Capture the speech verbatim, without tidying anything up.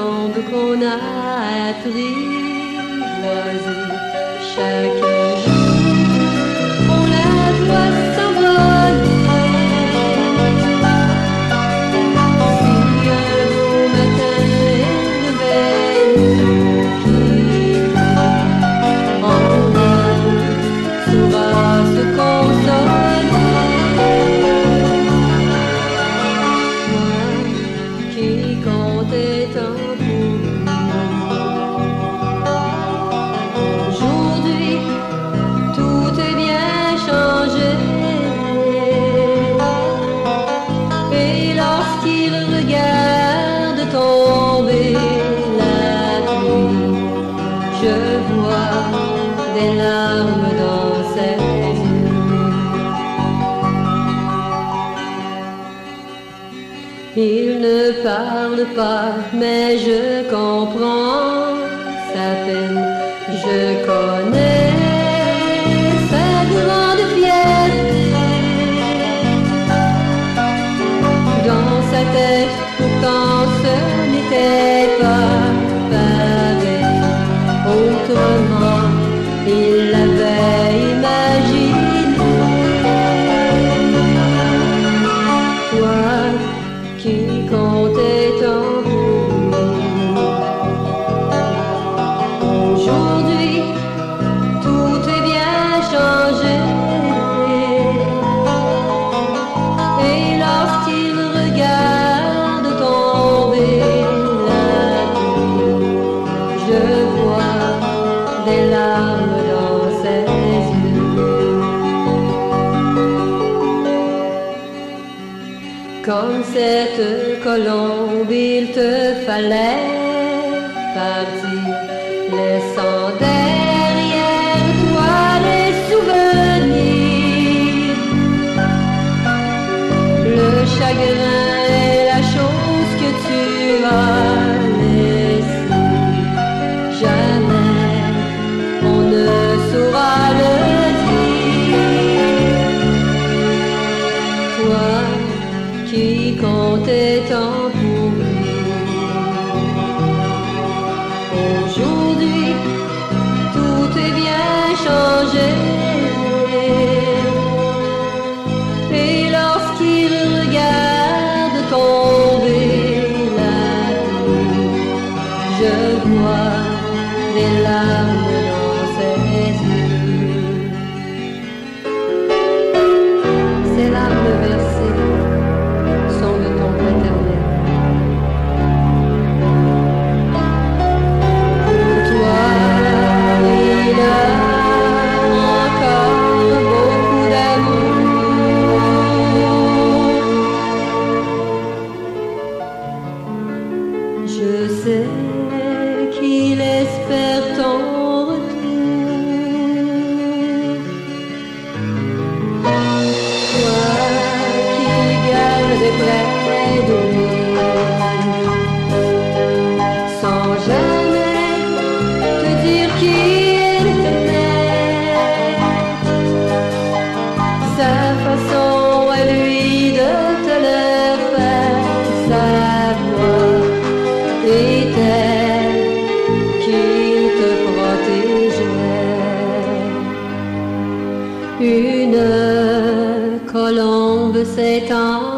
colombe qu'on a apprivoisée. Chaque jour, on la voit s'envoler. Si un beau matin elle devait nous quitter, on saura se consoler. Moi qui comptais tant pour lui, aujourd'hui tout est bien changé. Et lorsqu'il regarde tomber la pluie, je vois des larmes dans ses yeux. Il ne parle pas, mais je comprends sa peine. Je connais sa grande fierté. Dans sa tête, pourtant ce n'était pas pareil. Autrement, il l'avait imaginé. Toi qui comptais tant pour lui, aujourd'hui tout est bien changé. Et lorsqu'il regarde tomber la pluie, je vois des larmes dans ses yeux. Comme cette colombe, il te fallait partir, laissant derrière toi les souvenirs. Le chagrin est la chose que tu as laissée. Jamais on ne saura le dire. Toi qui comptais tant pour lui, aujourd'hui tout est bien changé. Et lorsqu'il regarde tomber la pluie, je vois des larmes dans ses yeux. Ces larmes versées sont de ton paternel. Pour toi, il a encore beaucoup d'amour. Je sais qu'il espère ton retour. Toi qui le gardes près de lui, sans jamais te dire qu'il t'aimait. Sa façon à lui de te le faire savoir était qu'il te protégeait. Une colombe s'est